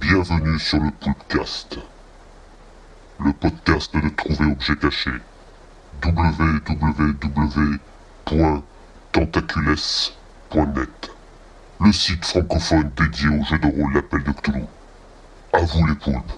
Bienvenue sur le podcast. Le podcast de Trouver Objet Caché. www.tentacules.net. Le site francophone dédié au jeu de rôle L'Appel de Cthulhu. À vous les poulpes.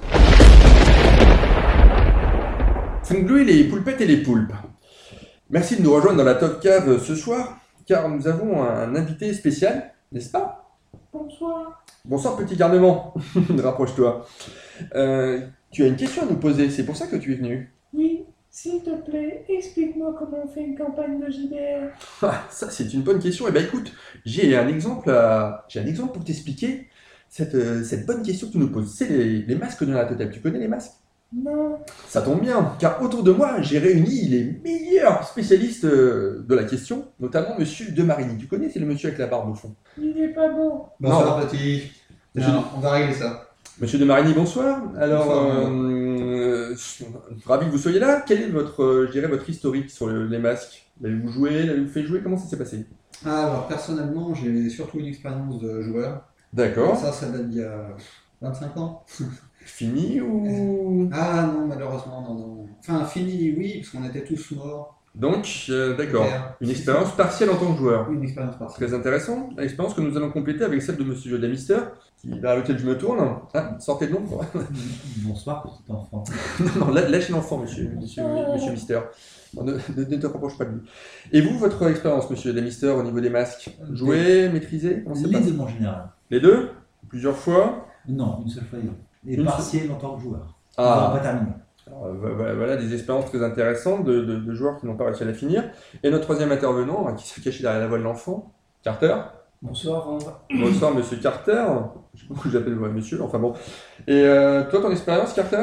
Funglu, les poulpettes et les poulpes. Merci de nous rejoindre dans la Top Cave ce soir, car nous avons un invité spécial, n'est-ce pas? Bonsoir. Bonsoir petit garnement, rapproche-toi. Tu as une question à nous poser, c'est pour ça que tu es venu. Oui, s'il te plaît, explique-moi comment on fait une campagne de JDR. Ah, ça c'est une bonne question. Eh bien écoute, j'ai un exemple pour t'expliquer cette bonne question que tu nous poses. C'est les masques de la totale. Tu connais les masques? Non, Ça tombe bien, car autour de moi, j'ai réuni les meilleurs spécialistes de la question, notamment Monsieur de Marigny. Tu connais, c'est le monsieur avec la barbe au fond. il est pas beau. Bonsoir petit. Monsieur Non, on va régler ça. Monsieur de Marigny, bonsoir. Alors, Bonsoir. ravi que vous soyez là. Quel est votre historique sur les masques? L'avez-vous joué? L'avez-vous fait jouer? Comment ça s'est passé? Alors personnellement, j'ai surtout une expérience de joueur. D'accord. Ça date d'il y a 25 ans. Fini ou... Ah non, malheureusement, non. Enfin, fini, oui, parce qu'on était tous morts. Donc, d'accord. Super. Une expérience partielle en tant que joueur. Une expérience partielle. Très intéressant. L'expérience que nous allons compléter avec celle de Monsieur Yoda Mister, vers lequel je me tourne. Ah, sortez de l'ombre. Bonsoir, petit enfant. Non, lâchez l'enfant, monsieur Mister. Non, ne te rapproche pas de lui. Et vous, votre expérience, Monsieur Yoda Mister, au niveau des masques? Jouer, maîtriser? On sait Les pas. deux en général. Les deux? Plusieurs fois? Non, une seule fois. Et Une partiel en tant que joueur. Ils Ah. n'ont pas terminé. Alors, voilà des expériences très intéressantes de joueurs qui n'ont pas réussi à la finir. Et notre troisième intervenant, qui s'est caché derrière la voix de l'enfant, Carter. Bonsoir, Bonsoir, monsieur Carter. Je sais pas pourquoi j'appelle monsieur, enfin bon. Et toi, ton expérience, Carter?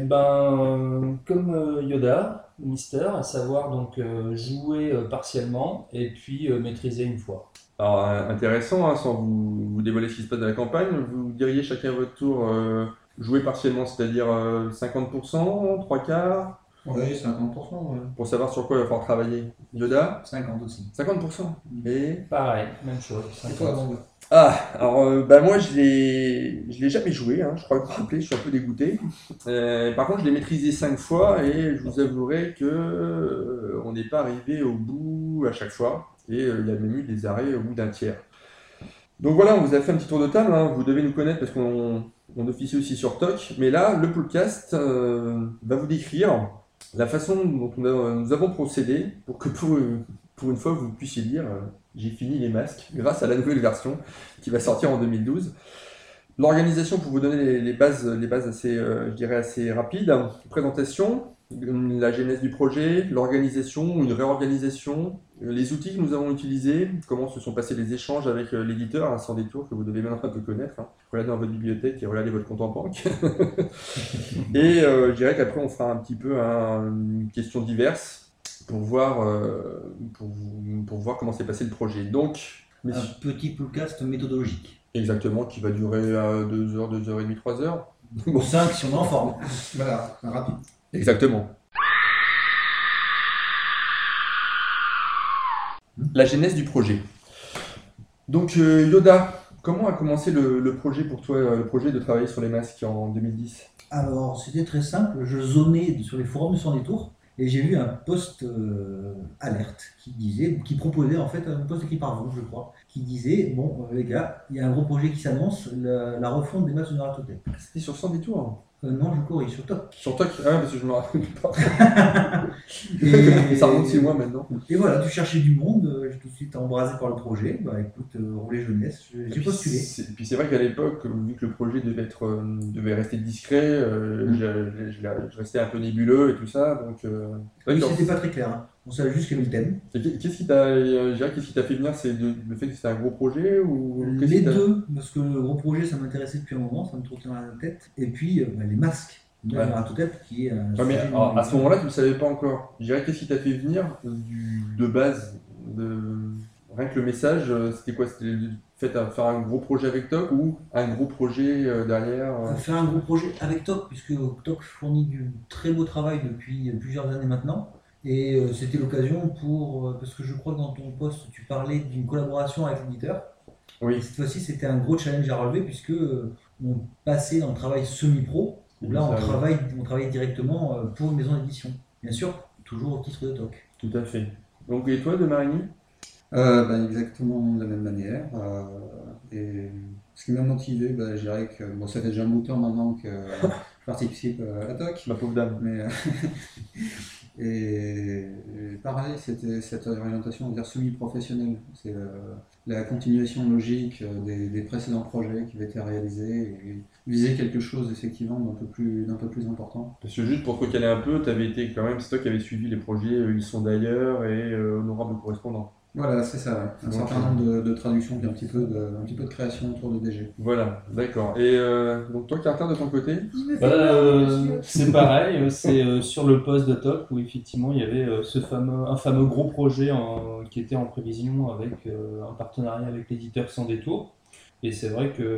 Comme Yoda, Mister, à savoir donc jouer partiellement et puis maîtriser une fois. Alors, intéressant, hein, sans vous dévoiler ce qui se passe dans la campagne, vous diriez chacun à votre tour jouer partiellement, c'est-à-dire 50%, 3/4, Oui, 50%, ouais. pour savoir sur quoi il va falloir travailler. Yoda, 50 aussi. 50%. Et... Pareil, même chose. Et toi, 50. bon, Ah, alors moi je l'ai jamais joué, hein, je crois que vous vous rappelez, je suis un peu dégoûté. Par contre je l'ai maîtrisé 5 fois et je vous avouerai que on n'est pas arrivé au bout à chaque fois et il y a même eu des arrêts au bout d'un tiers. Donc voilà, on vous a fait un petit tour de table, hein, vous devez nous connaître parce qu'on officie aussi sur TOC, mais là le podcast va vous décrire la façon dont nous avons procédé pour que pour une fois vous puissiez dire j'ai fini les masques grâce à la nouvelle version qui va sortir en 2012. L'organisation, pour vous donner les bases assez, je dirais assez rapides. Présentation, la genèse du projet, l'organisation, une réorganisation, les outils que nous avons utilisés, comment se sont passés les échanges avec l'éditeur, hein, sans détour, que vous devez maintenant un peu connaître. Hein. Regardez dans votre bibliothèque et regardez votre compte en banque. Et je dirais qu'après, on fera un petit peu une question diverse pour voir comment s'est passé le projet. Donc, Un petit podcast méthodologique. exactement, qui va durer 2 heures, 2 heures et demie, 3 heures. Pour 5 si on est en forme. voilà, rapide. Exactement. La genèse du projet. Donc Yoda, comment a commencé le projet pour toi, le projet de travailler sur les masques en 2010? Alors, c'était très simple. Je zonais sur les forums de Sans Détour et j'ai vu un post alerte qui proposait en fait un post écrit par vous, je crois, qui disait bon, les gars, il y a un gros projet qui s'annonce, la refonte des masques de Naratotep. C'était sur 100 détours. Non, je corrige, sur TOC. Sur TOC, parce que je me rappelle pas. Et, Ça remonte 6 mois maintenant. Et voilà, tu cherchais du monde, j'ai tout de suite embrasé par le projet. Bah écoute, roulez jeunesse, j'ai postulé. Et puis c'est vrai qu'à l'époque, vu que le projet devait rester discret, je restais un peu nébuleux et tout ça. Donc, Oui, d'accord. c'était pas très clair, hein. On savait juste qu'il y avait le thème. Qu'est-ce qui t'a fait venir? C'est le fait que c'était un gros projet ou qu'est-ce Les qui t'a- deux, parce que le gros projet, ça m'intéressait depuis un moment, ça me trottait dans la tête. Et puis, les masques. Le Ouais. Naratotep, qui est un Ouais, mais sujet alors, à ce numérique. moment-là, tu ne le savais pas encore. Je dirais, qu'est-ce qui t'a fait venir de base rien que le message, c'était quoi? C'était le fait de faire un gros projet avec TOC ou un gros projet derrière Faire un gros projet avec TOC, puisque TOC fournit du très beau travail depuis plusieurs années maintenant. Et c'était l'occasion parce que je crois que dans ton post, tu parlais d'une collaboration avec l'éditeur. Oui. Et cette fois-ci, c'était un gros challenge à relever, puisque on passait dans le travail semi-pro, où là, Ça, oui. on travaille directement pour une maison d'édition. Bien sûr, toujours au titre de TOC. Tout à fait. Donc, et toi, de Marigny? Exactement de la même manière. Et ce qui m'a motivé, je dirais que bon, ça fait déjà un bout de temps maintenant que je participe à TOC. Ma pauvre dame. Mais, et pareil, c'était cette orientation vers semi-professionnelle. C'est la continuation logique des précédents projets qui avaient été réalisés et viser quelque chose effectivement d'un peu plus important. Parce que juste pour te recaler un peu, t'avais été quand même, c'est toi qui avais suivi les projets Ils sont d'ailleurs et Honorable correspondant. Voilà, c'est ça, ouais. Un Donc, certain nombre de traductions, puis un petit peu de création autour de DG. voilà, d'accord. Et donc toi, Carter, de ton côté? Il me fait peur, monsieur. C'est pareil, c'est sur le poste de TOC où effectivement il y avait un fameux gros projet qui était en prévision avec un partenariat avec l'éditeur Sans Détour. Et c'est vrai que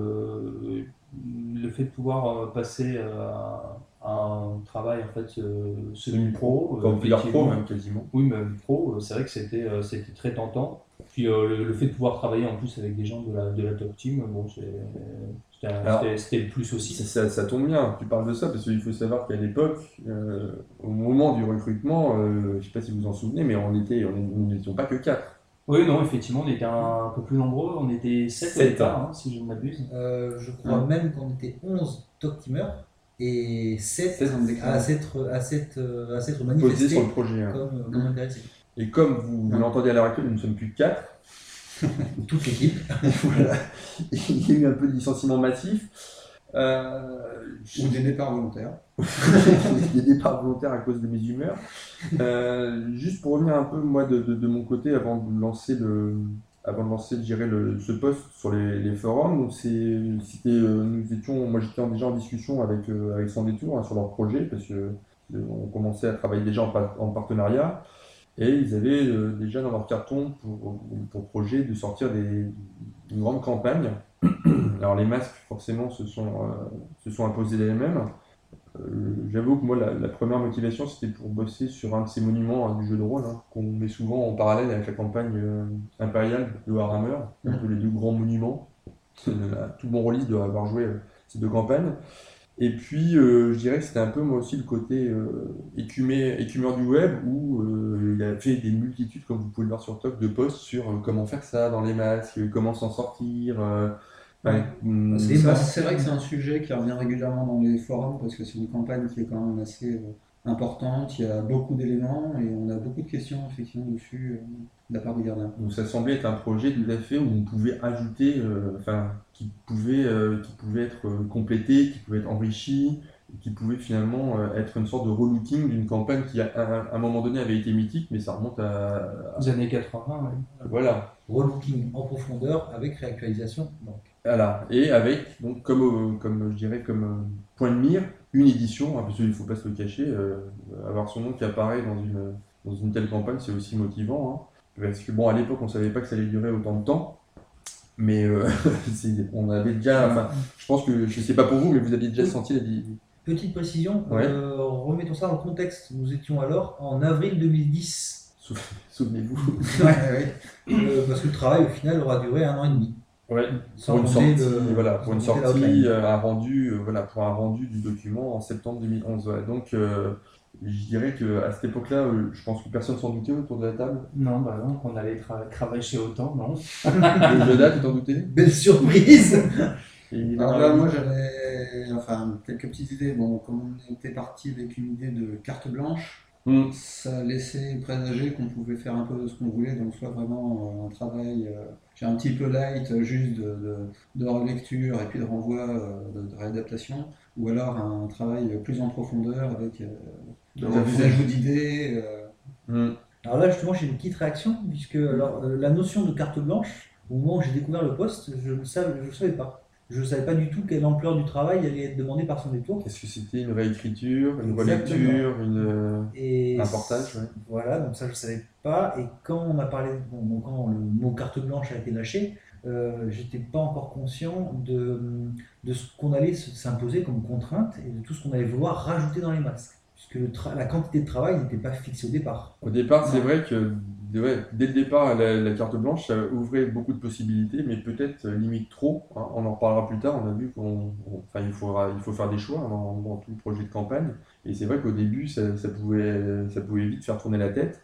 le fait de pouvoir passer à un travail en fait semi-pro, Comme filière pro, effectivement, même quasiment. oui, même pro, c'est vrai que c'était très tentant. Puis le fait de pouvoir travailler en plus avec des gens de la top team, bon, Alors, c'était le plus aussi. Ça tombe bien, tu parles de ça, parce qu'il faut savoir qu'à l'époque, au moment du recrutement, je ne sais pas si vous vous en souvenez, mais nous n'étions pas que 4. Oui, non, effectivement, on était un peu plus nombreux, on était 7 au Sept, départ, hein. hein, si je ne m'abuse. Je crois même qu'on était 11 TOC teamers et 7 Sept à s'être Posé manifestés sur le projet. Hein. comme intéressés. Et comme vous l'entendez à l'heure actuelle, nous ne sommes plus que 4. Toute l'équipe. Voilà. Il y a eu un peu de licenciement massif. Ou des départs volontaires. Des départs volontaires à cause de mes humeurs. Juste pour revenir un peu, moi, de mon côté, avant de lancer je dirais, ce post sur les forums, donc moi j'étais déjà en discussion avec Sans Détour hein, sur leur projet, parce que on commençait à travailler déjà en partenariat, et ils avaient déjà dans leur carton pour projet de sortir une grande campagne. Alors les masques, forcément, se sont imposés d'elles-mêmes. J'avoue que moi, la première motivation, c'était pour bosser sur un de ces monuments hein, du jeu de rôle, hein, qu'on met souvent en parallèle avec la campagne impériale de Warhammer, un peu les deux grands monuments. Tout bon rôliste doit avoir joué ces deux campagnes. Et puis, je dirais que c'était un peu moi aussi le côté écumeur du web, où il a fait des multitudes, comme vous pouvez le voir sur TOC, de posts sur comment faire ça dans les masques, comment s'en sortir. C'est vrai que c'est un sujet qui revient régulièrement dans les forums parce que c'est une campagne qui est quand même assez importante. Il y a beaucoup d'éléments et on a beaucoup de questions effectivement dessus de la part des gardiens. Donc ça semblait être un projet tout à fait où on pouvait ajouter, qui pouvait être complété, qui pouvait être enrichi, et qui pouvait finalement être une sorte de relooking d'une campagne qui à un moment donné avait été mythique, mais ça remonte Les années 80, oui. Voilà. Relooking en profondeur avec réactualisation. Donc. Voilà. Et avec, donc, comme je dirais, comme point de mire, une édition, hein, parce qu'il ne faut pas se le cacher, avoir son nom qui apparaît dans une telle campagne, c'est aussi motivant. Hein. Parce que bon, à l'époque, on ne savait pas que ça allait durer autant de temps, mais on avait déjà, enfin, je pense que, je ne sais pas pour vous, mais vous aviez déjà senti la Petite précision, Ouais. remettons ça dans le contexte. Nous étions alors en avril 2010. Souvenez-vous. Parce que le travail, au final, aura duré 1 an et demi. Ouais, Sans pour une compter sortie, le- voilà, pour une sans compter sortie, l'outline. pour un rendu du document en septembre 2011. Ouais. Donc, je dirais qu'à cette époque-là, je pense que personne s'en doutait autour de la table. Non, bah non, qu'on allait cravacher autant, non. Le jeu date, tu t'en doutais? Belle surprise. Et Alors là, moi j'avais quelques petites idées. Bon, comme on était parti avec une idée de carte blanche, ça laissait présager qu'on pouvait faire un peu de ce qu'on voulait, donc soit vraiment un travail j'ai un petit peu light, juste de relecture et puis de renvoi de réadaptation, ou alors un travail plus en profondeur avec des ajouts d'idées. Alors là, justement, j'ai une petite réaction, puisque alors, la notion de carte blanche, au moment où j'ai découvert le poste, je ne savais pas. Je ne savais pas du tout quelle ampleur du travail allait être demandée par Sans Détour. Est-ce que c'était une réécriture, une Exactement. relecture, Et un portage ouais. Voilà, donc ça je ne savais pas. Et quand on a parlé, bon, quand le mot carte blanche a été lâché, j'étais pas encore conscient de ce qu'on allait s'imposer comme contrainte et de tout ce qu'on allait vouloir rajouter dans les masques. puisque la quantité de travail n'était pas fixée au départ. Au départ, c'est vrai que dès le départ, la carte blanche, ça ouvrait beaucoup de possibilités, mais peut-être limite trop, hein. On en reparlera plus tard. On a vu il faut faire des choix dans tout projet de campagne. Et c'est vrai qu'au début, ça pouvait vite faire tourner la tête.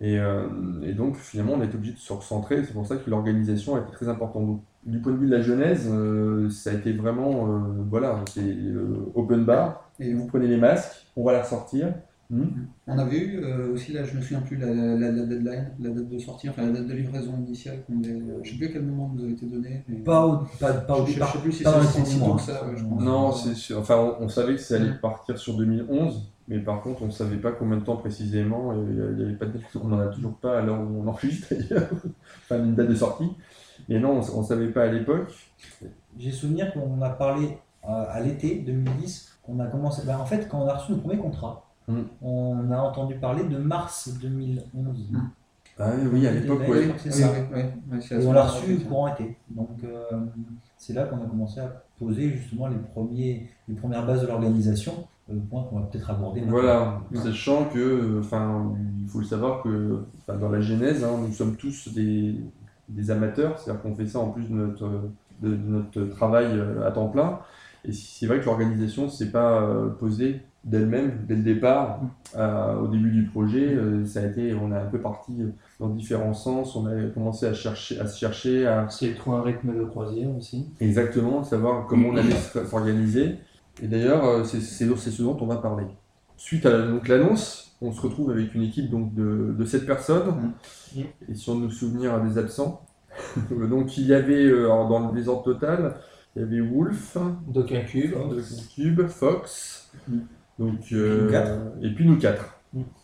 Et donc, finalement, on a été obligé de se recentrer. C'est pour ça que l'organisation a été très importante. Donc, du point de vue de la genèse, ça a été vraiment, c'est open bar. Et Vous prenez les masques, on va les ressortir. on avait eu aussi, là, je me souviens plus, la deadline, la date de sortie, enfin la date de livraison initiale. Je sais plus à quel moment nous a été donné. Mais... Pas au je départ. sais plus si pas dans les c'est si premiers tôt mois. que ça. Ouais, je pense. Non, on savait que ça allait partir sur 2011, mais par contre, on ne savait pas combien de temps précisément. Et il y avait pas on n'en a toujours pas à l'heure où on enregistre d'ailleurs, enfin une date de sortie. Mais non, on ne savait pas à l'époque. J'ai souvenir qu'on a parlé à l'été 2010, on a commencé. En fait, quand on a reçu le premier contrat, on a entendu parler de mars 2011. Ah oui, à l'époque, oui. C'est ça. C'est Et on l'a reçu courant été. Donc c'est là qu'on a commencé à poser justement les premières bases de l'organisation, le point qu'on va peut-être aborder maintenant. Voilà, sachant que, il faut le savoir que dans la genèse, nous sommes tous des amateurs, c'est-à-dire qu'on fait ça en plus de notre travail à temps plein. Et c'est vrai que l'organisation ne s'est pas posée d'elle-même dès le départ. Au début du projet, on a un peu parti dans différents sens. On a commencé à se chercher. C'est trouver un rythme de croisière aussi. Exactement, savoir comment on allait s'organiser. Et d'ailleurs, c'est ce dont on va parler. Suite à l'annonce, on se retrouve avec une équipe de 7 personnes. Et si on nous souvient des absents, donc il y avait, dans le désordre total, il y avait Wolf, Docker Cube, Fox, donc, et puis nous 4.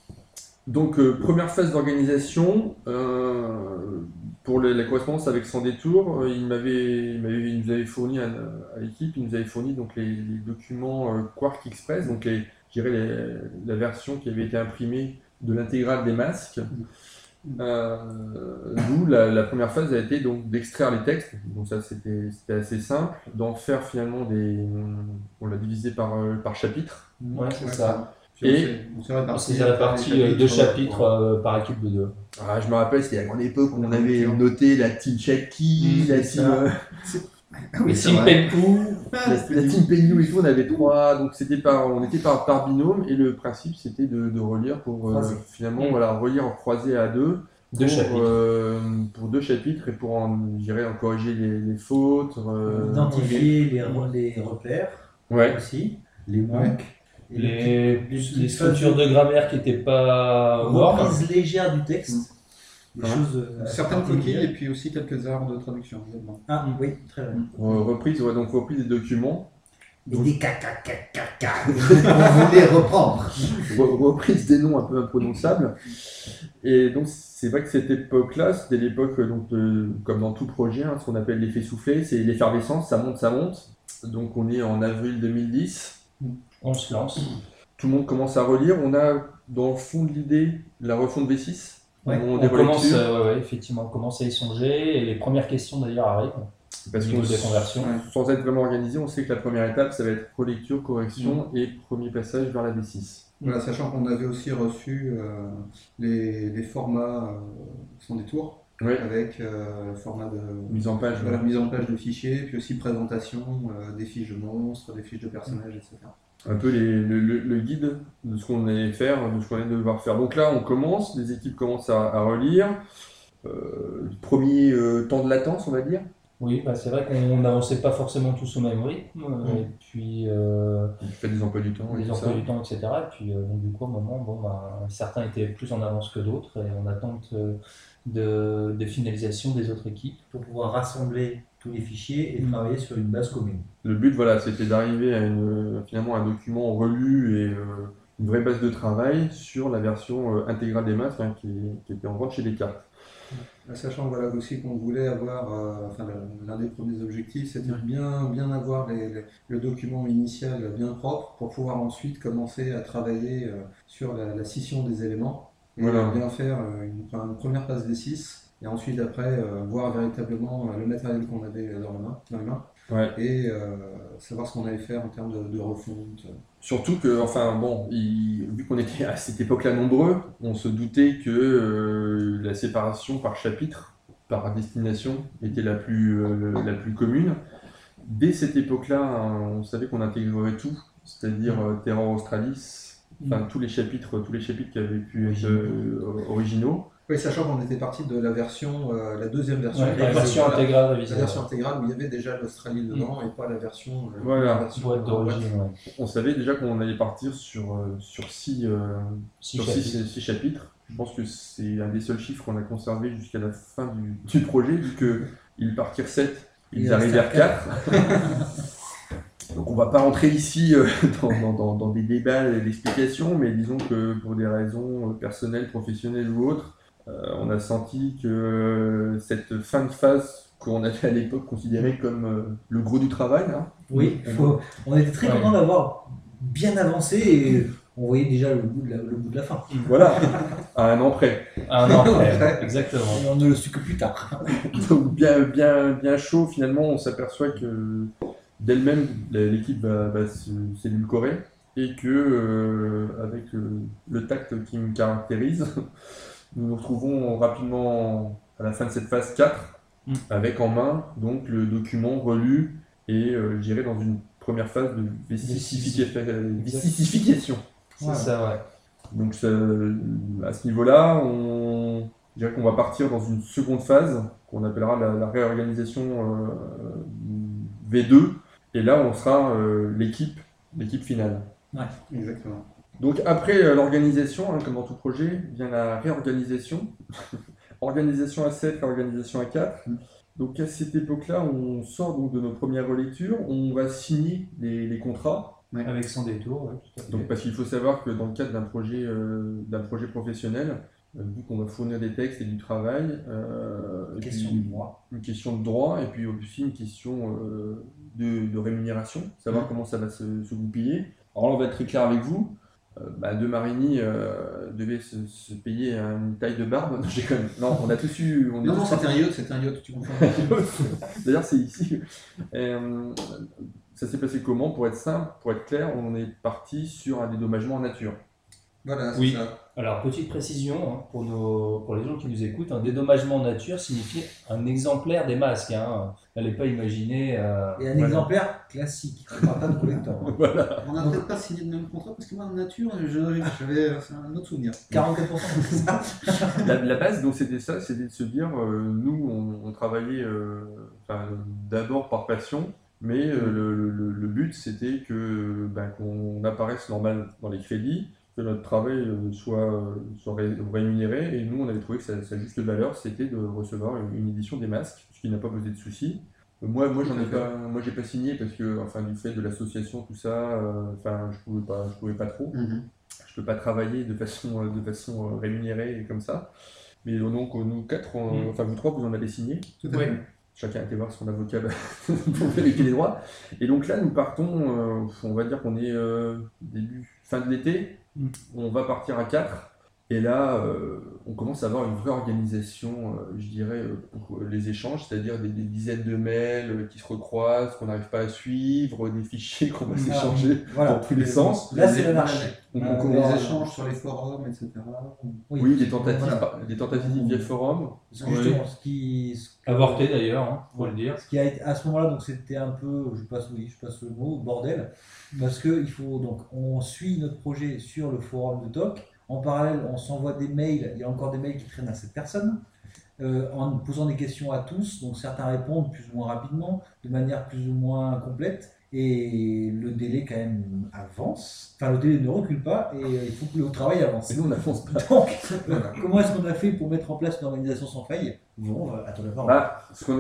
Donc première phase d'organisation, pour la correspondance avec Sans Détour, il nous avait fourni à l'équipe, il nous avait fourni donc les documents Quark Express, donc la version qui avait été imprimée de l'intégrale des masques. D'où la première phase a été donc d'extraire les textes, donc ça c'était assez simple, d'en faire finalement on l'a divisé par chapitre. Ouais, c'est ça. Et c'est la partie 2 chapitres par équipe de 2. Je me rappelle, c'était la grande époque où on avait noté la team Shaki, la team Penpou, la team Penpou et tout, on avait 3, donc on était par binôme, et le principe c'était de relire pour finalement relire en croisé à 2. Pour 2 chapitres et pour en corriger les fautes. Identifier les repères aussi, les manques. Les structures de grammaire qui n'étaient pas reprise légère du texte. Certaines coquilles et puis aussi quelques erreurs de traduction également. Ah oui, très bien. Reprise des documents. Et des caca. On voulait reprendre. Reprise des noms un peu imprononçables. Et donc c'est vrai que cette époque-là, c'était l'époque comme dans tout projet, ce qu'on appelle l'effet soufflé, c'est l'effervescence, ça monte. Donc on est en avril 2010. On se lance. Tout le monde commence à relire. On a dans le fond de l'idée la refonte V6. On commence à y songer et les premières questions d'ailleurs arrivent. Parce que des conversions. Sans être vraiment organisé, on sait que la première étape, ça va être relecture, correction et premier passage vers la V6. Voilà, sachant qu'on avait aussi reçu les formats Sans Détour, avec le format de mise en page de fichiers, puis aussi présentation des fiches de monstres, des fiches de personnages, etc. Un peu le guide de ce qu'on allait faire, de ce qu'on allait devoir faire. Donc là, on commence, les équipes commencent à relire. Premier temps de latence, on va dire. Oui, c'est vrai qu'on n'avançait pas forcément tous au même rythme. Et puis, on fait des emplois du temps, etc. Et puis, donc, du coup, à un moment, certains étaient plus en avance que d'autres et en attente de finalisation des autres équipes. Pour pouvoir rassembler tous les fichiers et travailler sur une base commune. Le but, c'était d'arriver à finalement un document relu et une vraie base de travail sur la version intégrale des masques qui était en vente chez Descartes. Sachant aussi qu'on voulait avoir, l'un des premiers objectifs, c'était bien avoir le document initial bien propre pour pouvoir ensuite commencer à travailler sur la scission des éléments et bien faire une première phase V6 et ensuite après voir véritablement le matériel qu'on avait dans les mains. Ouais. et savoir ce qu'on allait faire en termes de refonte. Surtout que, enfin bon, vu qu'on était à cette époque-là nombreux, on se doutait que la séparation par chapitre, par destination, était la plus commune. Dès cette époque-là, hein, on savait qu'on intégrerait tout, c'est-à-dire Terror Australis, enfin tous les chapitres qui avaient pu être originaux. Oui, sachant qu'on était parti de la version, la deuxième version, Ouais, la version intégrale révisée. la version intégrale où il y avait déjà l'Australie dedans et pas la version, Voilà. la version Boîte d'origine, ouais. On savait déjà qu'on allait partir sur six chapitres. Je pense que c'est un des seuls chiffres qu'on a conservé jusqu'à la fin du projet, vu qu'ils partirent 7, ils arrivent vers 4. Donc on va pas rentrer ici dans des débats d'explications, mais disons que pour des raisons personnelles, professionnelles ou autres, on a senti que cette fin de phase qu'on avait à l'époque considérée comme le gros du travail, hein. Oui, on était très contents d'avoir bien avancé et on voyait déjà le bout de la fin. Voilà, à un an près. Un an après, exactement. Et on ne le su que plus tard. Donc bien chaud, finalement, on s'aperçoit que d'elle-même, l'équipe va s'édulcorer et que, avec le tact qui me caractérise, nous nous retrouvons rapidement à la fin de cette phase 4 avec en main donc le document relu et je dirais dans une première phase de vicisification. C'est ça, ouais. Donc à ce niveau-là, je dirais qu'on va partir dans une seconde phase qu'on appellera la réorganisation V2 et là on sera l'équipe finale. Ouais, exactement. Donc après l'organisation, hein, comme dans tout projet, vient la réorganisation. Organisation à 7, réorganisation à 4. Donc à cette époque-là, on sort donc de nos premières relectures, on va signer les contrats. Ouais. Avec Sans Détour, ouais, tout à fait. Donc parce qu'il faut savoir que dans le cadre d'un projet professionnel, vu qu'on va fournir des textes et du travail, une question de droit, et puis aussi une question de rémunération, savoir comment ça va se goupiller. Alors là, on va être très clair avec vous. De Marigny devait se payer une taille de barbe. Non, on a tous eu. Non, c'était un yacht, tu comprends. D'ailleurs, c'est ici. Ça s'est passé comment? Pour être simple, pour être clair, on est parti sur un dédommagement en nature. Voilà, c'est oui. ça. Alors, petite précision, hein, pour les gens qui nous écoutent, un dédommagement en nature signifie un exemplaire des masques. Hein. N'allez pas imaginer... Et un exemplaire classique, on parle pas de collector. Voilà. On n'a peut-être pas signé le même contrat parce que moi, en nature, j'avais un autre souvenir. 44%, c'est ça. La base, donc, c'était ça, c'était de se dire, nous, on travaillait d'abord par passion, mais le but, c'était qu'on apparaisse normal dans les crédits, que notre travail soit rémunéré, et nous on avait trouvé que sa juste valeur c'était de recevoir une édition des masques, ce qui n'a pas posé de souci. Moi j'ai pas signé parce que du fait de l'association tout ça, je pouvais pas trop. Je peux pas travailler de façon rémunérée comme ça. Mais donc nous quatre, vous trois vous en avez signé. Tout à fait. Chacun a été voir son avocat pour vérifier les droits. Et donc là, nous partons, on va dire qu'on est fin de l'été, on va partir à 4. Et là, on commence à avoir une vraie organisation, je dirais, pour les échanges, c'est-à-dire des dizaines de mails qui se recroisent, qu'on n'arrive pas à suivre, des fichiers qu'on va s'échanger dans tous les sens. Là, c'est l'anarchie. Les échanges sur les forums, etc. Oui, des tentatives via forum. Justement, avorté d'ailleurs, hein, faut le dire. Ce qui a été à ce moment-là, donc c'était un peu, je passe le mot, bordel, parce que on suit notre projet sur le forum de TOC. En parallèle, on s'envoie des mails, il y a encore des mails qui traînent à cette personne, en posant des questions à tous, donc certains répondent plus ou moins rapidement, de manière plus ou moins complète, et le délai quand même avance, le délai ne recule pas, et il faut que le travail avance. Et nous on n'avance pas. Donc, comment est-ce qu'on a fait pour mettre en place une organisation sans faille? Bon, à ton avis.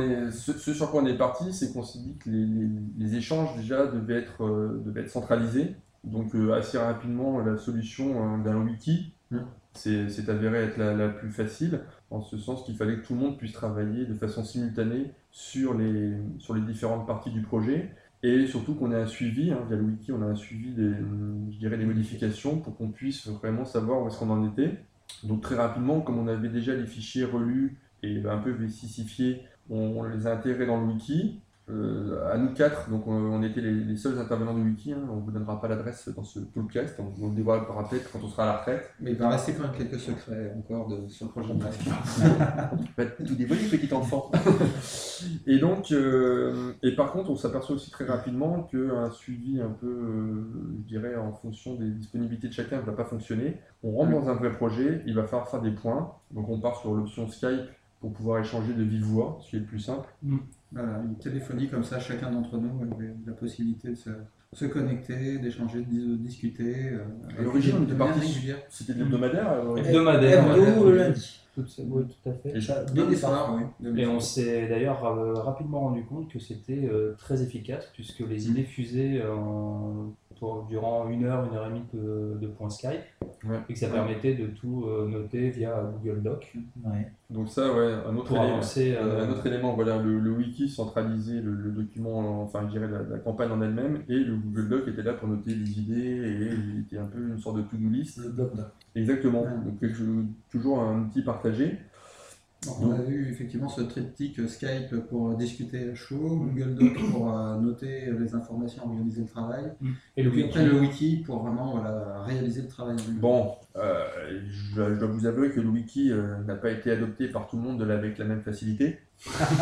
Ce sur quoi on est parti, c'est qu'on s'est dit que les échanges déjà devaient être centralisés. Donc assez rapidement, la solution d'un wiki s'est avérée être la plus facile, en ce sens qu'il fallait que tout le monde puisse travailler de façon simultanée sur les différentes parties du projet, et surtout qu'on ait un suivi, via le wiki, on a un suivi des modifications pour qu'on puisse vraiment savoir où est-ce qu'on en était. Donc très rapidement, comme on avait déjà les fichiers relus et un peu vicisifiés, on les a intégrés dans le wiki. à nous 4, donc on était les seuls intervenants du wiki, on ne vous donnera pas l'adresse dans ce podcast, on le dévoilera peut-être quand on sera à la retraite. Mais il va rester quand même quelques secrets encore sur le projet de masque. Pas tout dévoiler, petit enfant. Et donc, et par contre, on s'aperçoit aussi très rapidement qu'un suivi un peu, je dirais, en fonction des disponibilités de chacun ne va pas fonctionner. On rentre dans un vrai projet, il va falloir faire des points, donc on part sur l'option Skype pour pouvoir échanger de vive voix, ce qui est le plus simple. Voilà, une téléphonie comme ça, chacun d'entre nous avait la possibilité de se connecter, d'échanger, de discuter. À l'origine, on était parti régulière. C'était de l'hebdomadaire. Hebdomadaire. Hebdo le lundi. Oui, tout à fait. Dès le soir, départ. oui. Et on s'est d'ailleurs rapidement rendu compte que c'était très efficace puisque les idées fusaient durant 1 heure, 1 heure et demie de points Skype et que ça permettait de tout noter via Google Doc. Ouais. Donc ça, ouais, un autre Pour élément. avancer, Un autre élément, voilà, le wiki centralisait le document, enfin je dirais la campagne en elle-même, et le Google Doc était là pour noter les idées, et il était un peu une sorte de to-do list. Le bloc notes. Exactement, donc toujours un outil partagé. On a eu effectivement ce triptyque Skype pour discuter à chaud, Google Doc pour noter les informations, organiser le travail, Et le puis wiki. après le wiki pour vraiment réaliser le travail. Bon, je dois vous avouer que le wiki n'a pas été adopté par tout le monde avec la même facilité. Comment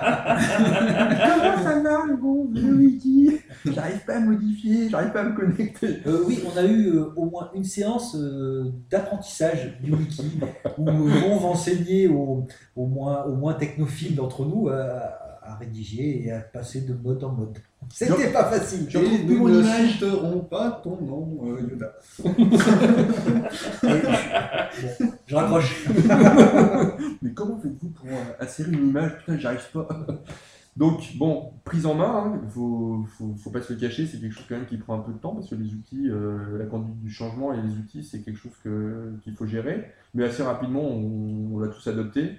ça marche, le wiki? J'arrive pas à modifier, j'arrive pas à me connecter. Oui, on a eu au moins une séance d'apprentissage du wiki où on va enseigner aux moins technophiles d'entre nous à rédiger et à passer de mode en mode. C'était pas facile. Je retrouve plus mon Nous ne image. citerons pas ton nom, Yoda. Bon, je raccroche. Mais comment faites-vous pour insérer une image? Putain, j'y arrive pas. Donc, bon, prise en main, faut pas se le cacher, c'est quelque chose quand même qui prend un peu de temps parce que les outils, la conduite du changement et les outils, c'est quelque chose qu'il faut gérer. Mais assez rapidement, on l'a tous adopté.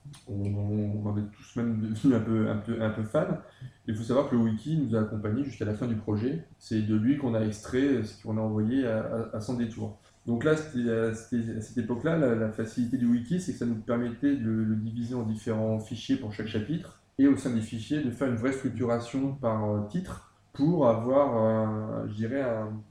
On en est tous même devenus un peu fans. Il faut savoir que le wiki nous a accompagnés jusqu'à la fin du projet. C'est de lui qu'on a extrait ce qu'on a envoyé à son détour. Donc là, à cette époque-là, la facilité du wiki, c'est que ça nous permettait de le diviser en différents fichiers pour chaque chapitre, et au sein des fichiers, de faire une vraie structuration par titre pour avoir, je dirais,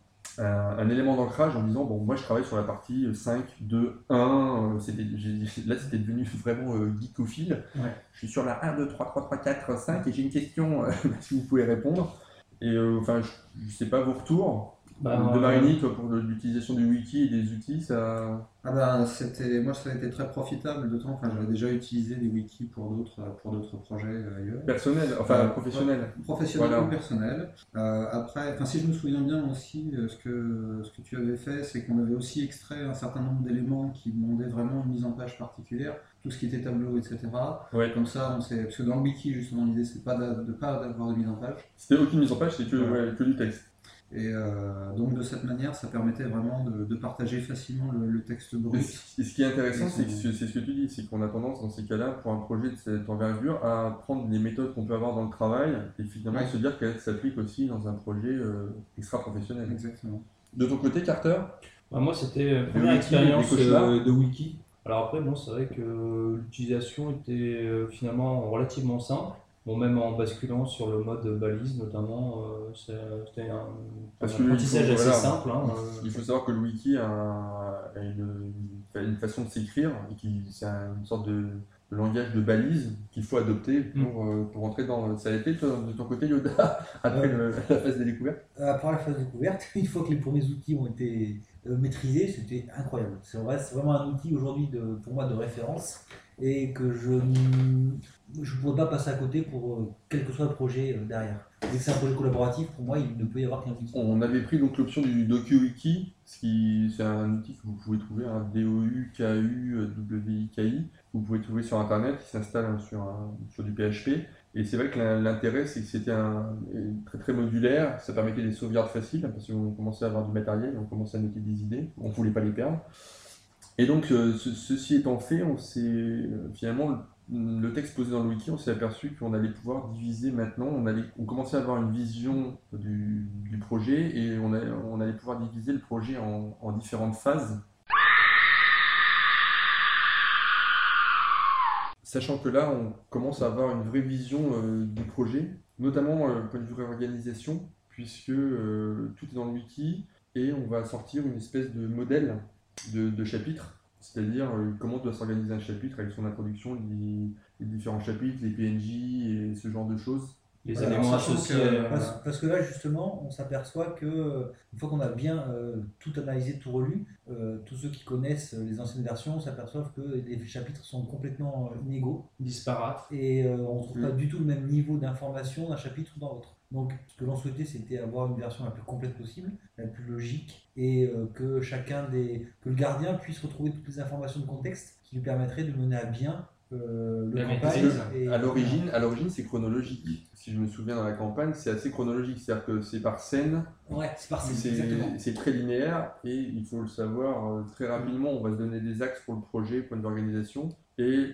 un élément d'ancrage en disant, bon, moi je travaille sur la partie 5, 2, 1, là c'était devenu vraiment geekophile. Ouais. Je suis sur la 1, 2, 3, 3, 3, 4, 5, et j'ai une question, si vous pouvez répondre. Et enfin, je sais pas vos retours. De Marini, toi, pour l'utilisation du wiki et des outils, ça... Ah ben, moi ça a été très profitable, d'autant que j'avais déjà utilisé des wikis pour d'autres projets ailleurs. Personnel, enfin professionnel. Professionnel Voilà. ou personnel. Après, si je me souviens bien aussi, ce que tu avais fait, c'est qu'on avait aussi extrait un certain nombre d'éléments qui demandaient vraiment une mise en page particulière, tout ce qui était tableau, etc. Ouais. Comme ça, parce que dans le wiki, justement, l'idée c'est pas d'avoir de mise en page. C'était aucune mise en page, c'était que du texte. Et donc de cette manière, ça permettait vraiment de partager facilement le texte brut. Et ce qui est intéressant, c'est ce que tu dis, c'est qu'on a tendance dans ces cas-là, pour un projet de cette envergure, à prendre les méthodes qu'on peut avoir dans le travail et finalement se dire qu'elles s'appliquent aussi dans un projet extra-professionnel. Exactement. De ton côté, Carter? Moi, c'était première wiki, expérience des cauchemars. de wiki. Alors après, bon, c'est vrai que l'utilisation était finalement relativement simple. Bon, même en basculant sur le mode balise notamment, c'était un apprentissage assez simple. Il faut savoir que le wiki a une façon de s'écrire, c'est une sorte de langage de balise qu'il faut adopter pour entrer dans... Ça a été de ton côté, Yoda, après la phase des découvertes? Après la phase de découverte, une fois que les premiers outils ont été maîtrisés, c'était incroyable. C'est vraiment un outil aujourd'hui pour moi de référence et que je ne pourrais pas passer à côté pour quel que soit le projet derrière. Dès que c'est un projet collaboratif, pour moi, il ne peut y avoir qu'un outil. On avait pris donc l'option du DokuWiki, c'est un outil que vous pouvez trouver, un DOUKUWIKI, vous pouvez trouver sur Internet, qui s'installe sur du PHP. Et c'est vrai que l'intérêt, c'est que c'était très très modulaire, ça permettait des sauvegardes faciles, parce qu'on commençait à avoir du matériel, on commençait à noter des idées, on ne voulait pas les perdre. Et donc, ceci étant fait, finalement, le texte posé dans le wiki, on s'est aperçu qu'on allait pouvoir diviser maintenant, on commençait à avoir une vision du projet et on allait pouvoir diviser le projet en différentes phases. Sachant que là, on commence à avoir une vraie vision du projet, notamment point de vue réorganisation, puisque tout est dans le wiki et on va sortir une espèce de modèle de chapitre, c'est-à-dire comment doit s'organiser un chapitre avec son introduction, les différents chapitres, les PNJ et ce genre de choses. Les Voilà, éléments sachant associés. que- parce que là, justement, on s'aperçoit que une fois qu'on a bien tout analysé, tout relu, tous ceux qui connaissent les anciennes versions s'aperçoivent que les chapitres sont complètement inégaux Disparates. et on ne trouve pas du tout le même niveau d'information d'un chapitre ou dans l'autre. Donc, ce que l'on souhaitait, c'était avoir une version la plus complète possible, la plus logique, et que le gardien puisse retrouver toutes les informations de contexte qui lui permettraient de mener à bien le La campagne. maîtrise. Et- À l'origine, c'est chronologique. Si je me souviens, dans la campagne, c'est assez chronologique, c'est-à-dire que c'est par scène, Ouais, c'est parti, exactement. c'est très linéaire et il faut le savoir très rapidement. On va se donner des axes pour le projet, point d'organisation, et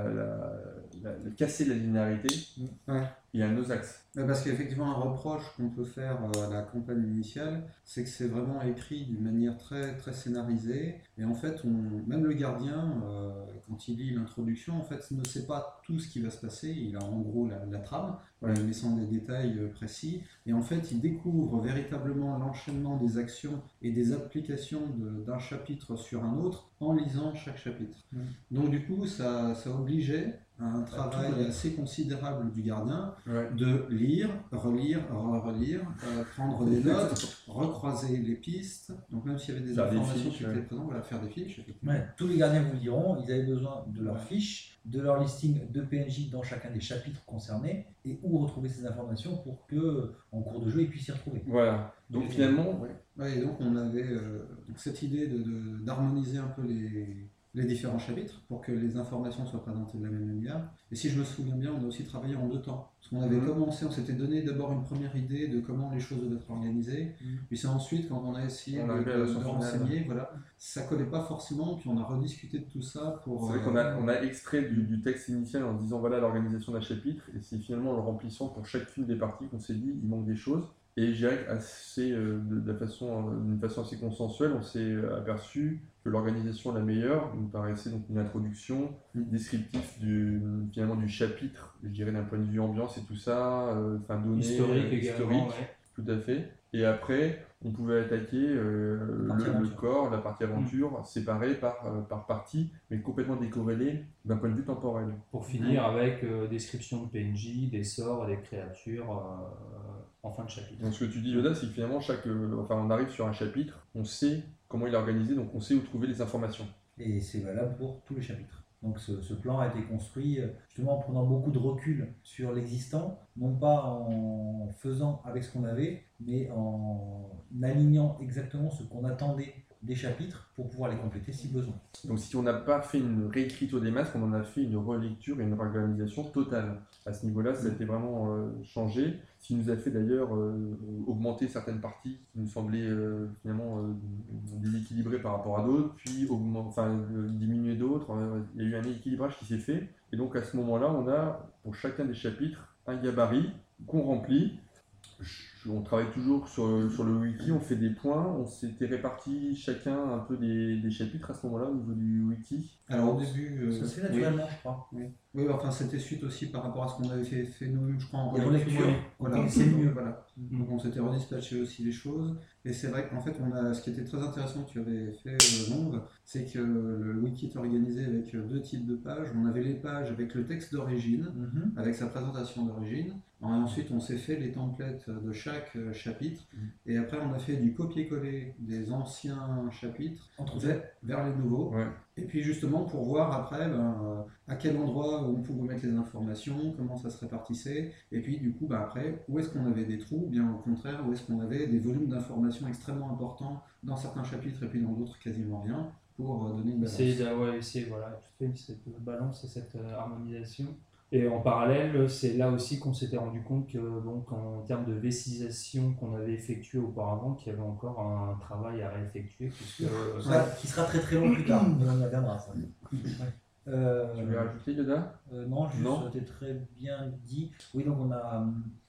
casser la linéarité. Ouais. Il y a nos axes. Parce qu'effectivement, un reproche qu'on peut faire à la campagne initiale, c'est que c'est vraiment écrit d'une manière très, très scénarisée. Et en fait, même le gardien, quand il lit l'introduction, en fait, ne sait pas tout ce qui va se passer. Il a en gros la trame, mais sans des détails précis. Et en fait, il découvre véritablement l'enchaînement des actions et des applications d'un chapitre sur un autre en lisant chaque chapitre. Donc du coup, ça obligeait à un travail assez considérable du gardien de lire, relire, relire, prendre des notes, recroiser les pistes. Donc même s'il y avait des Faire des informations fiches, qui étaient présentes, voilà, faire des fiches. Effectivement. Ouais, tous les gardiens vous le diront, ils avaient besoin de leurs fiches, de leur listing de PNJ dans chacun des chapitres concernés, et où retrouver ces informations pour que, en cours de jeu, ils puissent s'y retrouver. Voilà. Donc finalement, Et donc on avait donc cette idée d'harmoniser un peu les différents chapitres pour que les informations soient présentées de la même manière. Et si je me souviens bien, on a aussi travaillé en 2 temps. Parce qu'on avait commencé, on s'était donné d'abord une première idée de comment les choses devaient être organisées. Puis c'est ensuite, quand on a essayé de renseigner, voilà, ça collait pas forcément. Puis on a rediscuté de tout ça pour... c'est vrai qu'on a extrait du texte initial en disant voilà l'organisation d'un chapitre, et c'est finalement en le remplissant pour chacune des parties qu'on s'est dit il manque des choses. Et je dirais d'une façon assez consensuelle, on s'est aperçu que l'organisation la meilleure nous paraissait donc une introduction, descriptif finalement du chapitre, je dirais d'un point de vue ambiance et tout ça, données, historique, tout à fait. Et après, on pouvait attaquer le corps, la partie aventure, séparée par partie, mais complètement décorrélée d'un point de vue temporel. Pour finir avec description de PNJ, des sorts et des créatures en fin de chapitre. Donc ce que tu dis Yoda, c'est que finalement on arrive sur un chapitre, on sait comment il est organisé, donc on sait où trouver les informations. Et c'est valable pour tous les chapitres. Donc ce plan a été construit justement en prenant beaucoup de recul sur l'existant, non pas en faisant avec ce qu'on avait, mais en alignant exactement ce qu'on attendait des chapitres pour pouvoir les compléter si besoin. Donc si on n'a pas fait une réécriture des masques, on en a fait une relecture et une réorganisation totale. À ce niveau-là, ça a été vraiment changé, ce qui nous a fait d'ailleurs augmenter certaines parties qui nous semblaient finalement déséquilibrées par rapport à d'autres, puis diminuer d'autres. Il y a eu un équilibrage qui s'est fait, et donc à ce moment-là, on a pour chacun des chapitres un gabarit qu'on remplit. On travaille toujours sur le wiki, on fait des points, on s'était réparti chacun un peu des chapitres à ce moment-là au niveau du wiki. Alors au début... ça se fait naturellement, je crois. Oui, enfin c'était suite aussi par rapport à ce qu'on avait fait nous, je crois, en relecture. Voilà, c'est mieux. Voilà. Donc on s'était redispatché aussi les choses. Et c'est vrai qu'en fait, ce qui était très intéressant que tu avais fait, Longue, c'est que le wiki est organisé avec 2 types de pages. On avait les pages avec le texte d'origine, avec sa présentation d'origine. Ensuite, on s'est fait les templates de chaque chapitre. Et après, on a fait du copier-coller des anciens chapitres vers les nouveaux. Ouais. Et puis justement pour voir après à quel endroit on pouvait mettre les informations, comment ça se répartissait, et puis du coup après où est-ce qu'on avait des trous, ou bien au contraire où est-ce qu'on avait des volumes d'informations extrêmement importants dans certains chapitres et puis dans d'autres quasiment rien, pour donner une balance. Essayer voilà, cette balance et cette harmonisation. Et en parallèle, c'est là aussi qu'on s'était rendu compte que, donc, en termes de vécisation qu'on avait effectué auparavant, qu'il y avait encore un travail à réeffectuer. Puisque, qui sera très très long plus tard, mais on y reviendra. Ça. Tu veux rajouter, Yoda ? Non, c'était très bien dit. Oui, donc on a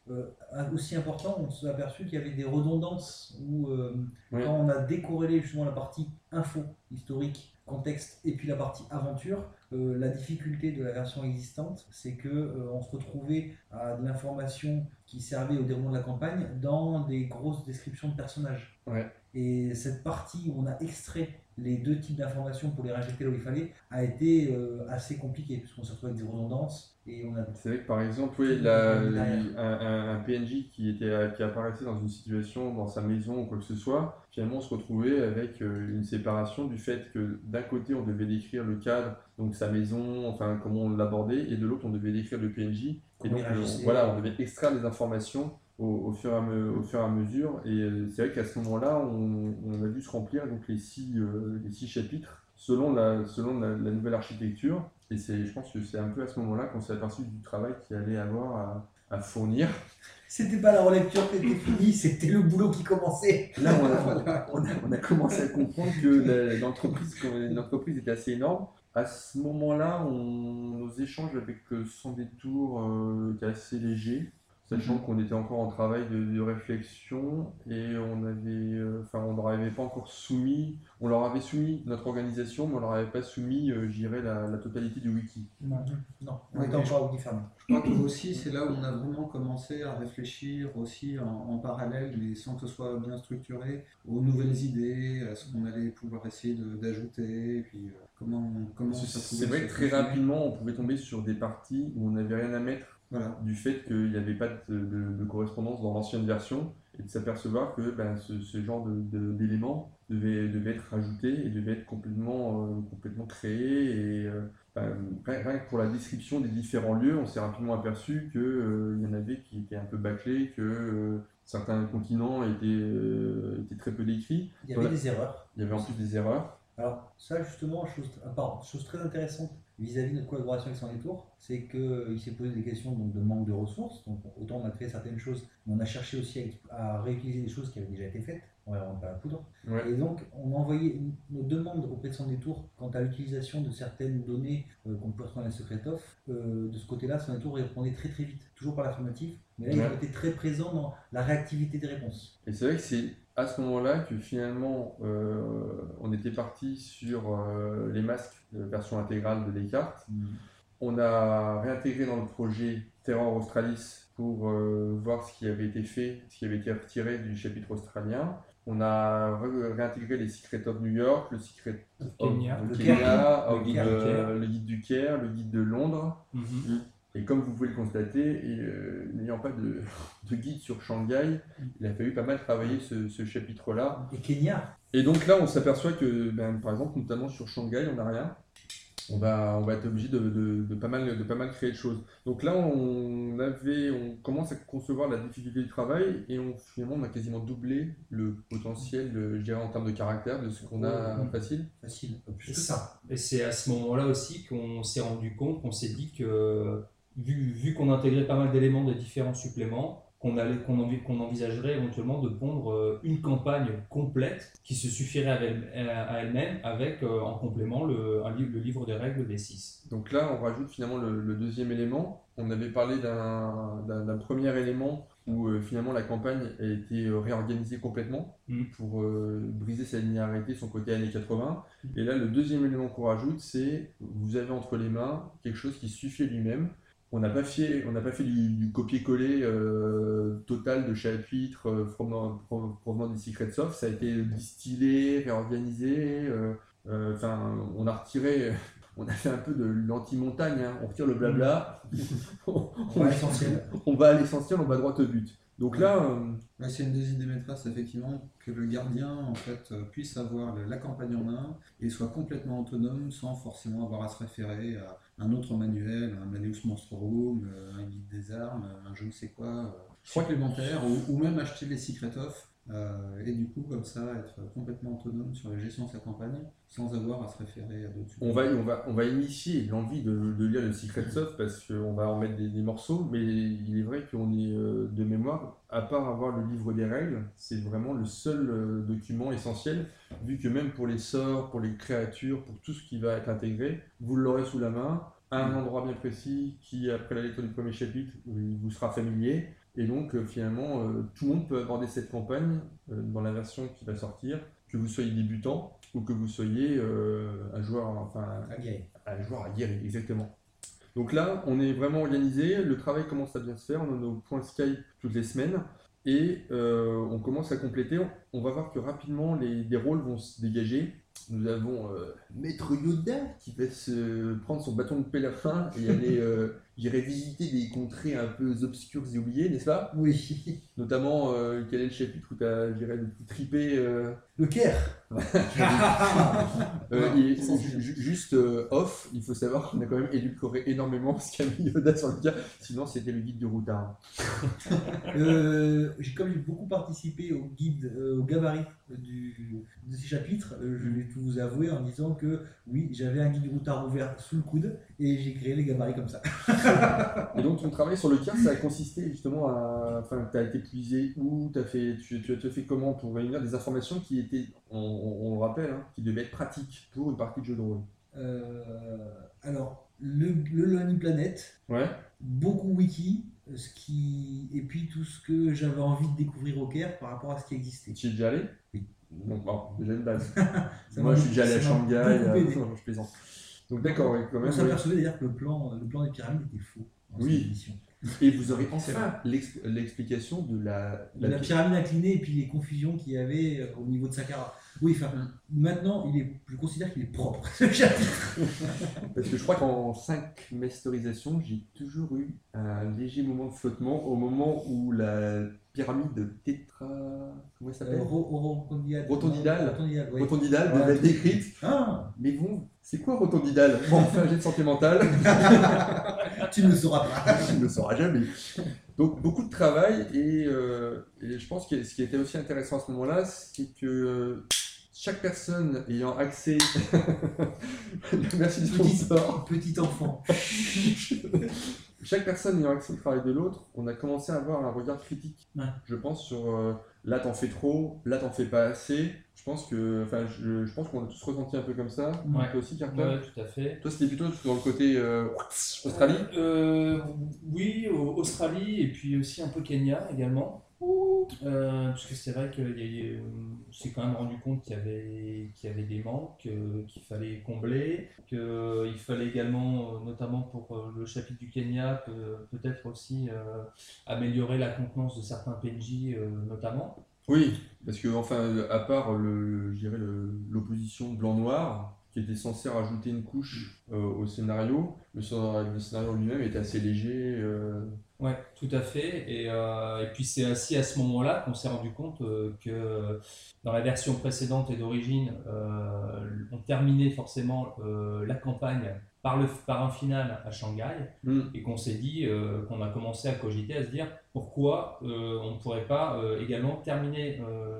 aussi important, on s'est aperçu qu'il y avait des redondances où quand on a décorrélé justement la partie info, historique, contexte, et puis la partie aventure, La difficulté de la version existante, c'est que on se retrouvait à de l'information qui servait au déroulement de la campagne dans des grosses descriptions de personnages. Ouais. Et cette partie où on a extrait les deux types d'informations pour les rajouter là où il fallait a été assez compliquée, puisqu'on se retrouve avec des redondances et on a... C'est vrai que par exemple, oui, un PNJ qui apparaissait dans une situation, dans sa maison ou quoi que ce soit, finalement on se retrouvait avec une séparation du fait que d'un côté on devait décrire le cadre, donc sa maison, enfin comment on l'abordait, et de l'autre on devait décrire le PNJ. Et donc voilà, on devait extraire les informations au fur et à mesure. Et c'est vrai qu'à ce moment-là, on a dû se remplir donc les six chapitres selon la nouvelle architecture. Et je pense que c'est un peu à ce moment-là qu'on s'est aperçu du travail qu'il allait avoir à fournir. C'était pas la relecture qui était finie, c'était le boulot qui commençait. Là, on a commencé à comprendre que l'entreprise était assez énorme. À ce moment-là, nos échanges avec Sans Détour étaient assez légers, sachant qu'on était encore en travail de réflexion et on leur avait pas encore soumis, on leur avait soumis notre organisation, mais on leur avait pas soumis, je dirais, la totalité du wiki. Non, on était encore au wiki fermé. Je crois que aussi, c'est là où on a vraiment commencé à réfléchir aussi en parallèle, mais sans que ce soit bien structuré, aux nouvelles idées, à ce qu'on allait pouvoir essayer d'ajouter, et puis comment ça C'est vrai que très rapidement, on pouvait tomber sur des parties où on n'avait rien à mettre. Voilà. Du fait qu'il n'y avait pas de correspondance dans l'ancienne version et de s'apercevoir que ce genre d'éléments devait être ajouté et devait être complètement créé. Et rien que pour la description des différents lieux, on s'est rapidement aperçu qu'il y en avait qui étaient un peu bâclés, que certains continents étaient très peu décrits. Il y avait des erreurs. Il y avait en plus des erreurs. Alors ça justement, chose très intéressante vis-à-vis de notre collaboration avec Sans Détour, c'est qu'il s'est posé des questions donc, de manque de ressources. Donc autant on a créé certaines choses, mais on a cherché aussi à réutiliser des choses qui avaient déjà été faites. On va vraiment pas la poudre. Ouais. Et donc on a envoyé nos demandes auprès de Sans Détour quant à l'utilisation de certaines données qu'on peut retrouver dans les secret of. De ce côté-là, Sans Détour répondait très très vite, toujours par l'affirmative. Mais là, ils étaient très présents dans la réactivité des réponses. Et c'est vrai que c'est à ce moment-là que finalement on était parti sur les masques de version intégrale de Descartes. On a réintégré dans le projet Terror Australis pour voir ce qui avait été fait, ce qui avait été retiré du chapitre australien. On a réintégré les Secrets of New York, le Secret of Kenya, le guide du Caire, le guide de Londres. Et comme vous pouvez le constater, n'ayant pas de guide sur Shanghai, il a fallu pas mal travailler ce chapitre-là. Et Kenya. Et donc là, on s'aperçoit que, par exemple, notamment sur Shanghai, on n'a rien. On va être obligé de pas mal créer de choses. Donc là, on commence à concevoir la difficulté du travail et finalement, on a quasiment doublé le potentiel, je dirais, en termes de caractère de ce qu'on a facile. Facile. C'est ça. Et c'est à ce moment-là aussi qu'on s'est rendu compte, qu'on s'est dit que vu qu'on intégrait pas mal d'éléments de différents suppléments, qu'on envisagerait éventuellement de pondre une campagne complète qui se suffirait à elle-même avec en complément le livre des règles des 6. Donc là, on rajoute finalement le deuxième élément. On avait parlé d'un premier élément où finalement la campagne a été réorganisée complètement pour briser sa linéarité, son côté années 80. Et là, le deuxième élément qu'on rajoute, c'est vous avez entre les mains quelque chose qui suffit lui-même. On n'a pas fait du copier-coller total de chapitres provenant des Secrets of. Ça a été distillé, réorganisé. On a retiré, on a fait un peu de l'anti-montagne. Hein. On retire le blabla. On va à l'essentiel, on va droit au but. Donc là, c'est une des idées maîtresses, effectivement, que le gardien en fait, puisse avoir la campagne en main et soit complètement autonome sans forcément avoir à se référer à un autre manuel, un Manius Monstrorum, un guide des armes, un je ne sais quoi supplémentaire, ou même acheter les Secret of. Et du coup, comme ça, être complètement autonome sur la gestion de sa campagne sans avoir à se référer à d'autres. On va initier l'envie de lire le Secret of parce qu'on va en mettre des morceaux, mais il est vrai qu'on est de mémoire, à part avoir le livre des règles, c'est vraiment le seul document essentiel, vu que même pour les sorts, pour les créatures, pour tout ce qui va être intégré, vous l'aurez sous la main, à un endroit bien précis qui, après la lecture du premier chapitre, vous sera familier. Et donc finalement, tout le monde peut aborder cette campagne dans la version qui va sortir, que vous soyez débutant ou que vous soyez un joueur, un joueur aguerri, exactement. Donc là, on est vraiment organisé, le travail commence à bien se faire, on a nos points Skype toutes les semaines et on commence à compléter. On va voir que rapidement des rôles vont se dégager. Nous avons Maître Yoda qui va se prendre son bâton de pèlerin et aller j'irai visiter des contrées un peu obscures et oubliées, n'est-ce pas? Oui. Notamment, quel est le chapitre où tu as, je dirais, le plus tripé Le Caire. Juste off, il faut savoir qu'on a quand même édulcoré énormément ce qu'a mis Yoda sur le Caire, sinon c'était le guide du routard. Comme j'ai beaucoup participé au guide, au gabarit de ces chapitres, je vais tout vous avouer en disant que oui, j'avais un guide du routard ouvert sous le coude et j'ai créé les gabarits comme ça. Et donc ton travail sur le Caire, ça a consisté justement à... Enfin, tu as été puisé où, tu as fait comment pour réunir des informations qui étaient, on le rappelle, hein, qui devaient être pratiques pour une partie de jeu de rôle. Alors, le Lonely Planet, Ouais. beaucoup wiki, et puis tout ce que j'avais envie de découvrir au Caire par rapport à ce qui existait. Tu y es déjà allé? Oui. Donc, bon, déjà une base. Ça Moi, m'a- je suis déjà allé à ça m'a Shanghai. beaucoup aidé. Non, je plaisante. Donc, d'accord, oui, quand On même. s'est Oui. aperçu d'ailleurs que le plan des pyramides était faux dans Oui. cette édition. Et vous aurez enfin l'explication de la La pyramide inclinée et puis les confusions qu'il y avait au niveau de Saqqara. Oui, enfin, maintenant, je considère qu'il est propre, ce chapitre. Parce que je crois qu'en 5 masterisations, j'ai toujours eu un léger moment de flottement au moment où la pyramide tétra... Comment elle s'appelle? Rotondidale. Rotondidale. Oui. Rotondidale Voilà. devait être décrite. Ah, Mais bon, c'est quoi rotondidale? Bon, enfin, j'ai de santé mentale. tu ne le sauras pas. Tu ne le sauras jamais. Donc beaucoup de travail et je pense que ce qui était aussi intéressant à ce moment-là, c'est que chaque personne ayant accès... Merci du sponsor. Petit enfant. Chaque personne ayant accès au travail de l'autre, on a commencé à avoir un regard critique, Ouais. je pense, sur là t'en fais trop, là t'en fais pas assez. Je pense qu'on a tous ressenti un peu comme ça. Ouais. Toi aussi, Carter? Ouais, tout à fait. Toi, c'était plutôt dans le côté Australie? Oui, Australie et puis aussi un peu Kenya également. Parce que c'est vrai que c'est quand même rendu compte qu'il y avait des manques qu'il fallait combler, qu'il fallait également, notamment pour le chapitre du Kenya, peut-être aussi améliorer la contenance de certains PNJ notamment. Oui, parce que enfin, à part je dirais l'opposition blanc-noir, qui était censé rajouter une couche au scénario, le scénario lui-même était assez léger. Ouais, tout à fait. Et puis c'est ainsi à ce moment-là qu'on s'est rendu compte que dans la version précédente et d'origine, on terminait forcément la campagne par un final à Shanghai, et qu'on s'est dit, qu'on a commencé à cogiter, à se dire pourquoi on ne pourrait pas également terminer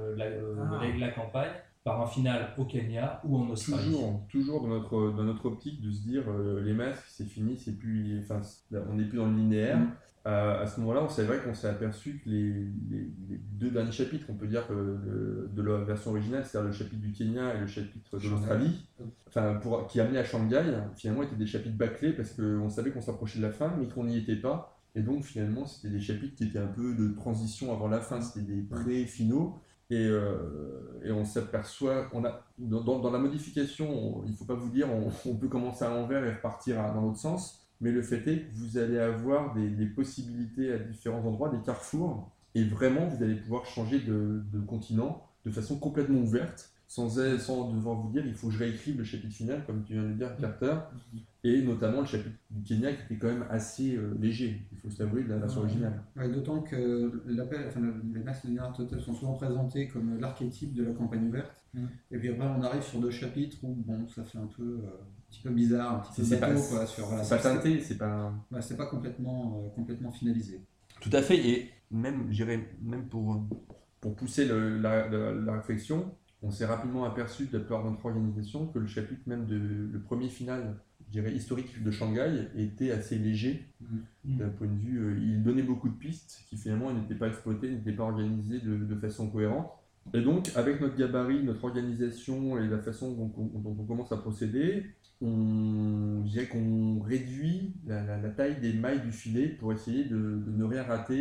la campagne par un final au Kenya ou en Australie. Toujours dans notre optique de se dire les masques, c'est fini, c'est plus, enfin, on n'est plus dans le linéaire. À ce moment-là, c'est vrai qu'on s'est aperçu que les 2 derniers chapitres, on peut dire que de la version originale, c'est-à-dire le chapitre du Kenya et le chapitre de l'Australie, enfin, qui amenaient à Shanghai, finalement étaient des chapitres bâclés parce qu'on savait qu'on s'approchait de la fin, mais qu'on n'y était pas. Et donc finalement, c'était des chapitres qui étaient un peu de transition avant la fin, c'était des pré-finaux. Et on s'aperçoit, dans la modification, il ne faut pas vous dire, on peut commencer à l'envers et repartir dans l'autre sens. Mais le fait est que vous allez avoir des possibilités à différents endroits, des carrefours, et vraiment vous allez pouvoir changer de continent de façon complètement ouverte, sans devoir vous dire il faut que je réécrive le chapitre final, comme tu viens de le dire, Carter, et notamment le chapitre du Kenya qui était quand même assez léger, il faut s'avouer, de la version originale. Ouais, d'autant que les masques de Nyarlathotep sont souvent présentés comme l'archétype de la campagne ouverte. Et puis après, on arrive sur 2 chapitres où bon, ça fait un petit peu bizarre, un petit peu bateau, quoi. C'est pas teinté, c'est pas... Ouais, c'est pas complètement finalisé. Tout à fait, et même, j'irais même pour pousser la réflexion, on s'est rapidement aperçu de la part de notre organisation que le chapitre même le premier final, je dirais historique de Shanghai, était assez léger d'un point de vue. Il donnait beaucoup de pistes qui finalement n'étaient pas exploitées, n'étaient pas organisées de façon cohérente. Et donc, avec notre gabarit, notre organisation et la façon dont on commence à procéder, je dirais qu'on réduit la taille des mailles du filet pour essayer de ne rien rater,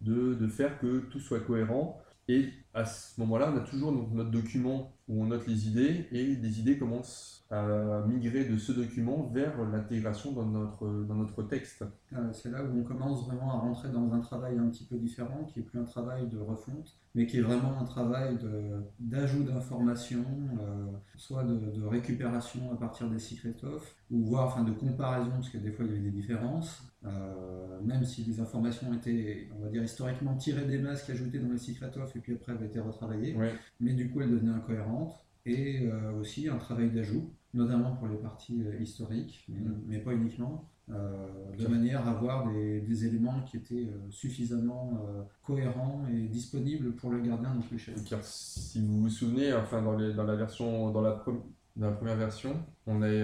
de faire que tout soit cohérent. Et à ce moment-là, on a toujours notre document où on note les idées, et les idées commencent à migrer de ce document vers l'intégration dans notre texte. C'est là où on commence vraiment à rentrer dans un travail un petit peu différent, qui est plus un travail de refonte, mais qui est vraiment un travail d'ajout d'informations, soit de récupération à partir des secret of, ou voire de comparaison, parce que des fois il y avait des différences, même si les informations étaient, on va dire, historiquement tirées des masques, ajoutées dans les secret of, et puis après avaient été retravaillées, mais du coup elles devenaient incohérentes, et aussi un travail d'ajout, notamment pour les parties historiques, mais pas uniquement. De manière à avoir des éléments qui étaient suffisamment cohérents et disponibles pour le gardien dans tous les chapitres. Car si vous vous souvenez, dans la première version, on a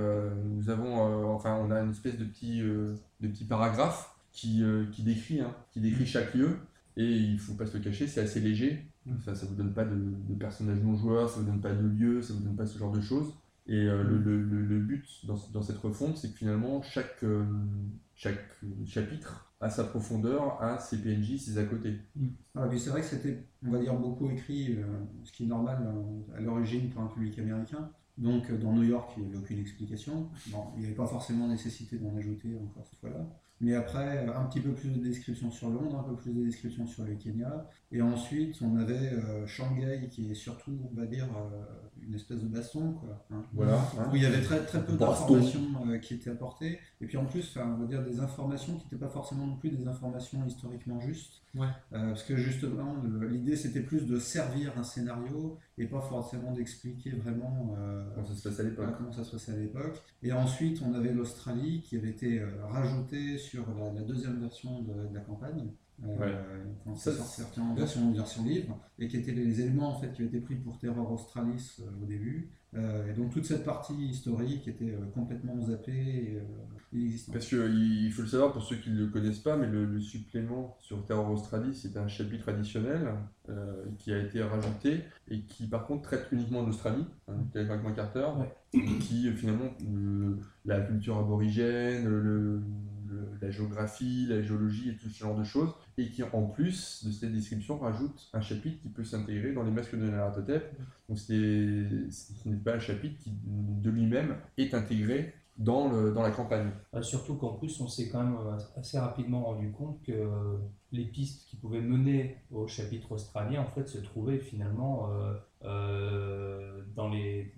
une espèce de petit paragraphe qui décrit chaque lieu, et il ne faut pas se le cacher, c'est assez léger. Ça ne vous donne pas de personnages non joueurs, ça ne vous donne pas de lieux, ça ne vous donne pas ce genre de choses. Et le but dans cette refonte, c'est que finalement chaque chapitre a sa profondeur, a ses PNJ, ses à côté. C'est vrai que c'était, on va dire, beaucoup écrit, ce qui est normal à l'origine pour un public américain. Donc dans New York, il n'y avait aucune explication. Bon, il n'y avait pas forcément nécessité d'en ajouter encore cette fois-là. Mais après, un petit peu plus de descriptions sur Londres, un peu plus de descriptions sur le Kenya. Et ensuite, on avait Shanghai, qui est surtout, on va dire, une espèce de baston, quoi. Voilà. Où il y avait très peu d'informations qui étaient apportées. Et puis en plus, on va dire des informations qui n'étaient pas forcément non plus des informations historiquement justes. Parce que justement, l'idée, c'était plus de servir un scénario et pas forcément d'expliquer vraiment comment ça se passait à l'époque. Et ensuite, on avait l'Australie qui avait été rajoutée sur la deuxième version de la campagne. Quand c'est sorti en version livre, et qui étaient les éléments en fait qui avaient été pris pour Terror Australis au début. Et donc toute cette partie historique était complètement zappée et inexistante. Parce qu'il faut le savoir pour ceux qui ne le connaissent pas, mais le supplément sur Terror Australis, c'est un chapitre additionnel qui a été rajouté et qui par contre traite uniquement d'Australie, avec Greg McArthur, qui finalement la culture aborigène, la géographie, la géologie et tout ce genre de choses, et qui en plus de cette description rajoute un chapitre qui peut s'intégrer dans les masques de Nyarlathotep. Donc ce n'est pas un chapitre qui de lui-même est intégré dans la campagne. Surtout qu'en plus on s'est quand même assez rapidement rendu compte que les pistes qui pouvaient mener au chapitre australien en fait se trouvaient finalement dans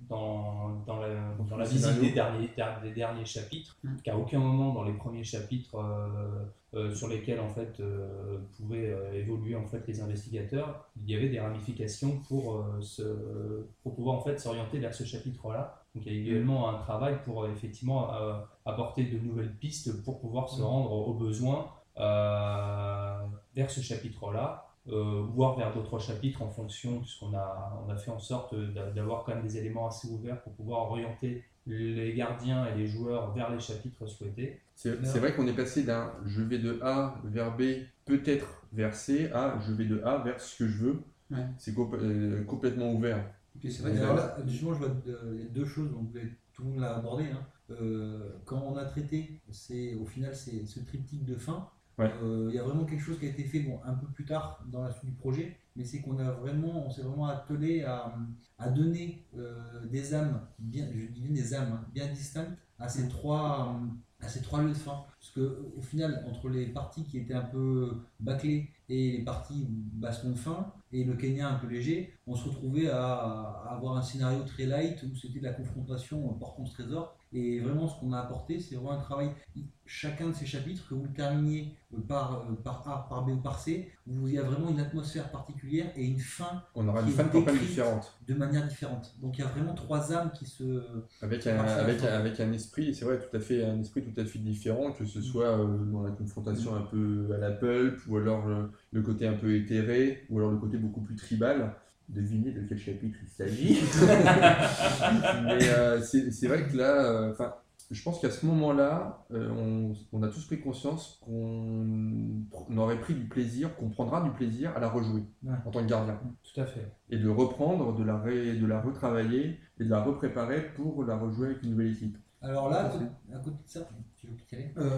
la visite des derniers chapitres, qu'à aucun moment dans les premiers chapitres sur lesquels en fait pouvaient évoluer en fait les investigateurs, il y avait des ramifications pour pouvoir en fait s'orienter vers ce chapitre-là. Donc il y a également un travail pour effectivement apporter de nouvelles pistes pour pouvoir se rendre au besoin vers ce chapitre-là. Voire vers d'autres chapitres en fonction, puisqu'on a fait en sorte d'avoir quand même des éléments assez ouverts pour pouvoir orienter les gardiens et les joueurs vers les chapitres souhaités. C'est vrai qu'on est passé d'un je vais de A vers B, peut-être vers C, à je vais de A vers ce que je veux. C'est complètement ouvert. Et puis c'est vrai que là, justement, je vois deux choses, donc tout le monde l'a abordé. Quand on a traité, au final, c'est ce triptyque de fin. Il y a vraiment quelque chose qui a été fait un peu plus tard dans la suite du projet, mais c'est on s'est vraiment attelé à donner des âmes, bien distinctes à ces trois lieux de fin. Parce qu'au final, entre les parties qui étaient un peu bâclées et les parties baston de fin, et le Kenya un peu léger, on se retrouvait à avoir un scénario très light où c'était de la confrontation porte contre trésor. Et vraiment, ce qu'on a apporté, c'est vraiment un travail. Chacun de ces chapitres, que vous le terminiez par A, par B ou par C, il y a vraiment une atmosphère particulière et une fin. On aura une fin de campagne différente. De manière différente. Donc il y a vraiment trois âmes qui se. Avec un esprit, c'est vrai, un esprit tout à fait différent, que ce soit dans la confrontation un peu à la pulp, ou alors le côté un peu éthéré, ou alors le côté beaucoup plus tribal. Devinez de quel chapitre il s'agit. Mais c'est vrai que là, je pense qu'à ce moment-là, on a tous pris conscience qu'on aurait pris du plaisir, qu'on prendra du plaisir à la rejouer en tant que gardien. Tout à fait. Et de reprendre, de la retravailler et de la repréparer pour la rejouer avec une nouvelle équipe. Alors là, à côté de ça, tu veux y aller